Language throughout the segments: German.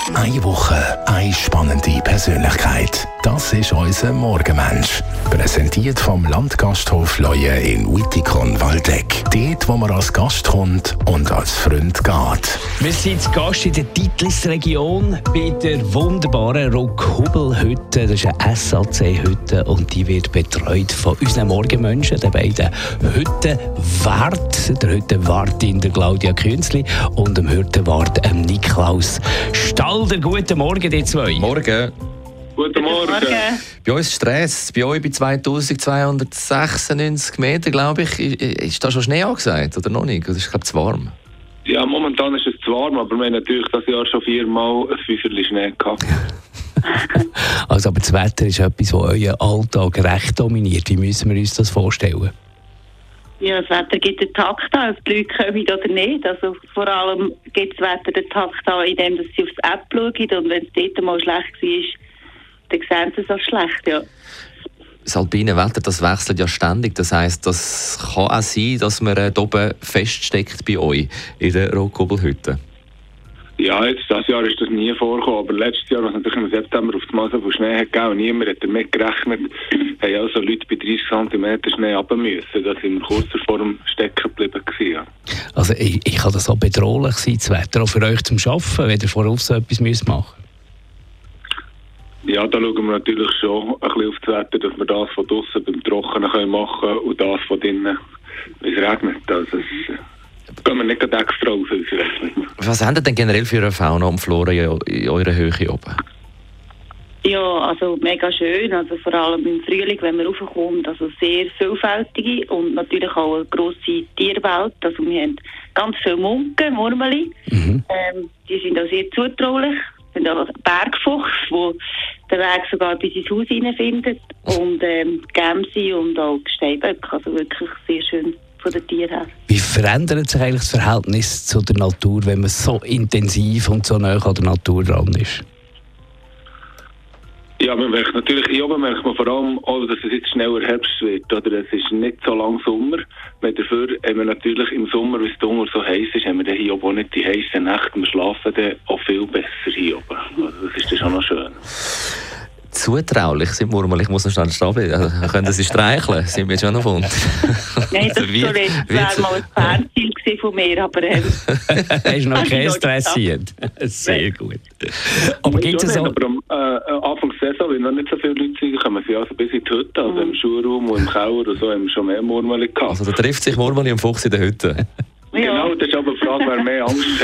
Eine Woche, eine spannende Persönlichkeit. Das ist unser Morgenmensch. Präsentiert vom Landgasthof Leue in Wittikon-Waldeck. Dort, wo man als Gast kommt und als Freund geht. Wir sind zu Gast in der Titlis-Region bei der wunderbaren Rockhubel-Hütte. Das ist eine SAC-Hütte und die wird betreut von unseren Morgenmenschen, den beiden Hüttenwart, der Hüttenwartin der Claudia Künzli und dem Hüttenwart Niklaus Stalder. Guten Morgen, die zwei. Morgen. Guten Morgen. Bei uns Stress. Bei euch bei 2296 Meter, glaube ich. Ist da schon Schnee angesagt oder noch nicht? Das ist, glaube ich, zu warm. Ja, momentan ist es zu warm, aber wir haben natürlich das Jahr schon 4-mal ein Fünferli Schnee gehabt. Also, aber das Wetter ist etwas, das euren Alltag recht dominiert. Wie müssen wir uns das vorstellen? Ja, das Wetter gibt den Takt an, ob die Leute kommen oder nicht. Also vor allem gibt das Wetter den Takt an, indem sie aufs App schauen. Und wenn es dort mal schlecht war, dann sehen sie es auch schlecht, ja. Das alpine Wetter, das wechselt ja ständig. Das heisst, das kann auch sein, dass man hier oben feststeckt bei euch in der Rockhubel-Hütte. Ja, jetzt, dieses Jahr ist das nie vorgekommen, aber letztes Jahr, als natürlich im September auf einmal so viel Schnee hat gegeben und niemand hat damit gerechnet, haben also Leute bei 30 cm Schnee runter müssen. Da sind wir kurz vor dem Stecken geblieben. Ja. Also ich kann das auch bedrohlich sein, das Wetter, auch für euch zum Arbeiten, wenn ihr vorauf so etwas machen müsst. Ja, da schauen wir natürlich schon ein bisschen auf das Wetter, dass wir das von draussen beim Trockenen machen können und das von drinnen, wenn es regnet. Also gehen wir nicht extra raus. Was habt ihr denn generell für eine Fauna und Flora in eurer Höhe oben? Ja, also mega schön. Also vor allem im Frühling, wenn man raufkommt, also sehr vielfältige und natürlich auch eine grosse Tierwelt. Also wir haben ganz viele Munken, Murmeli. Die sind auch sehr zutraulich. Wir haben auch einen Bergfuchs, der den Weg sogar bis ins Haus hineinfindet. Und Gämse und auch Steinböcke. Also wirklich sehr schön von den Tieren her. Wie verändert sich eigentlich das Verhältnis zu der Natur, wenn man so intensiv und so nah an der Natur dran ist? Ja, man merkt natürlich, hier oben merkt man vor allem auch, dass es jetzt schneller Herbst wird. Oder es ist nicht so lang Sommer. Dafür haben wir natürlich im Sommer, wenn es dunkel so heiß ist, haben wir dann hier oben auch nicht die heißen Nächte. Wir schlafen dann auch viel besser hier oben. Also das ist dann schon noch schön. Zutraulich sind Murmel, ich muss noch schnell stehen. Also, können Sie streicheln? Sind wir schon noch von? Nein, das wäre mal ein Fernziel von mir, aber er ist noch kein stressiert. Sehr gut. Aber gibt es so... Aber am Anfang der Saison, wenn noch nicht so viele Leute sind, kommen sie also bis in die Hütte. Also im Schulraum und im Keller und so haben wir schon mehr Murmel gehabt. Also da trifft sich Murmel und Fuchs in der Hütte. Genau, das ist aber die Frage, wer mehr Angst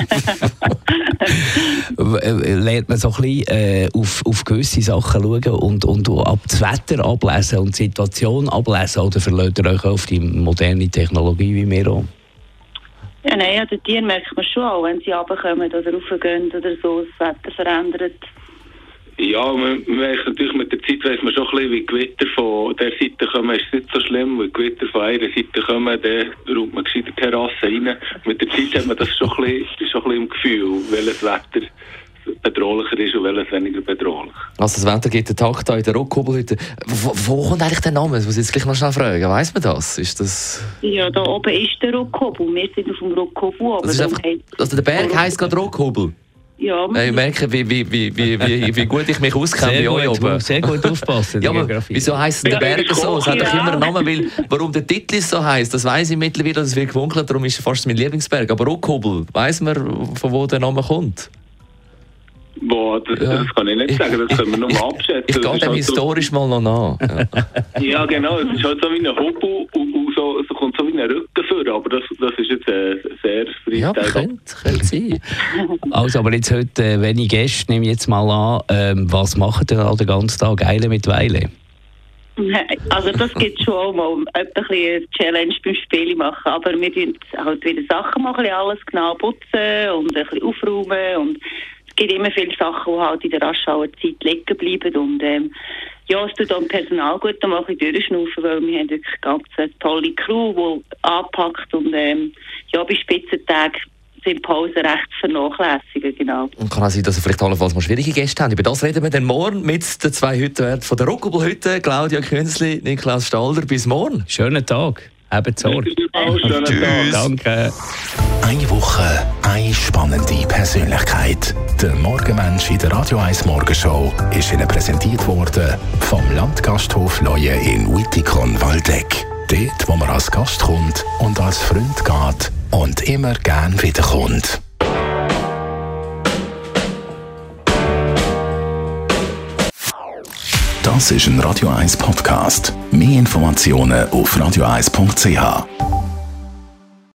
hat. Lernt man so ein bisschen auf gewisse Sachen schauen und ab das Wetter ablesen und die Situation ablesen, oder verlässt ihr euch auf die moderne Technologie wie wir auch? Ja, nein, an den Tieren merkt man schon auch, wenn sie runterkommen oder raufgehen oder so, das Wetter verändert. Ja, man merkt natürlich mit der Zeit, weiss man schon ein bisschen, wie Gewitter von der Seite kommen, ist es nicht so schlimm. Wenn Gewitter von einer Seite kommen, dann räumt man gescheiter die Terrasse rein. Mit der Zeit hat man das schon ein bisschen im Gefühl, welches Wetter bedrohlicher ist und welches weniger bedrohlich. Also das Wetter gibt den Takt an in der Rockhubel-Hütte. Wo kommt eigentlich der Name? Das muss ich jetzt gleich noch schnell fragen. Weiss man das? Ist das... Ja, da oben ist der Rockhubel. Wir sind auf dem Rockhubel. Das ist einfach, also der Berg heisst gerade Rockhubel? Ja. Ich merke, wie gut ich mich auskenne bei euch oben. Sehr gut aufpassen. Ja, aber wieso heisst der Berg so? Es hat doch immer einen Namen, weil warum der Titlis so heisst, das weiss ich mittlerweile, das wird gewunkelt, darum ist es fast mein Lieblingsberg. Aber Rockhubel, weiss man, von wo der Name kommt? Boah, das kann ich nicht sagen, das können wir nur mal abschätzen. Ich gehe dem historisch mal noch nach. Ja, genau, es ist halt so wie ein Hubel und so kommt so wie ein Rücken vor, aber das ist jetzt sehr freistyle. Ja, könnte sein. Also, aber jetzt heute wenig Gäste, nehme ich jetzt mal an. Was macht ihr da den ganzen Tag? Eile mit Weile? Also das gibt schon auch mal ein bisschen eine Challenge beim Spielen machen, aber wir tun halt wieder Sachen machen, alles genau putzen und ein bisschen aufräumen und es gibt immer viele Sachen, die halt in der raschen Zeit liegen bleiben und ja, es tut dann Personal gut, da mache ich durchschnaufen, weil wir haben wirklich ganz eine tolle Crew, die anpackt und ja, bei Spitzentagen sind Pausen recht vernachlässigen, genau. Und kann auch sein, dass ihr vielleicht allenfalls mal schwierige Gäste habt. Über das reden wir dann morgen mit den zwei Hüttenwärtern von der Rockhubel-Hütte, Claudia Künzli, Niklaus Stalder. Bis morgen. Schönen Tag. Ebenso. Tschüss. Danke. Eine Woche, eine spannende Persönlichkeit. Der Morgenmensch in der Radio 1 Morgenshow ist Ihnen präsentiert worden vom Landgasthof Leue in Wittikon-Waldeck. Dort, wo man als Gast kommt und als Freund geht und immer gern wiederkommt. Das ist ein Radio 1 Podcast. Mehr Informationen auf radio1.ch.